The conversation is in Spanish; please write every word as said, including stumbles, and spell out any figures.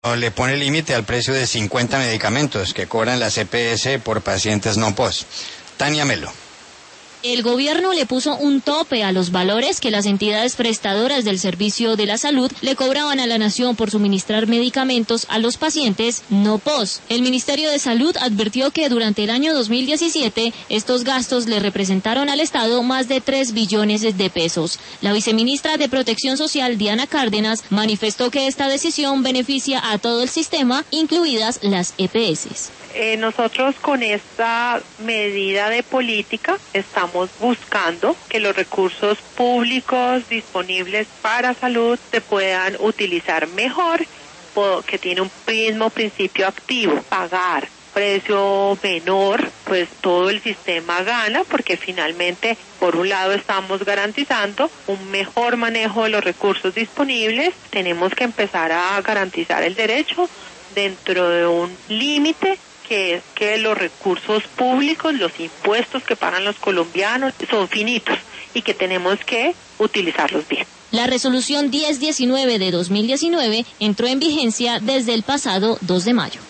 le pone límite al precio de cincuenta medicamentos que cobran las E P S por pacientes no P O S. Tania Melo. El gobierno le puso un tope a los valores que las entidades prestadoras del servicio de la salud le cobraban a la nación por suministrar medicamentos a los pacientes no P O S. El Ministerio de Salud advirtió que durante el año dos mil diecisiete estos gastos le representaron al Estado más de tres billones de pesos. La viceministra de Protección Social, Diana Cárdenas, manifestó que esta decisión beneficia a todo el sistema, incluidas las E P S. Eh, nosotros con esta medida de política estamos buscando que los recursos públicos disponibles para salud se puedan utilizar mejor, que tiene un mismo principio activo, pagar precio menor, pues todo el sistema gana, porque finalmente, por un lado, estamos garantizando un mejor manejo de los recursos disponibles. Tenemos que empezar a garantizar el derecho dentro de un límite, que es que los recursos públicos, los impuestos que pagan los colombianos, son finitos y que tenemos que utilizarlos bien. La resolución diez diecinueve de dos mil diecinueve entró en vigencia desde el pasado dos de mayo.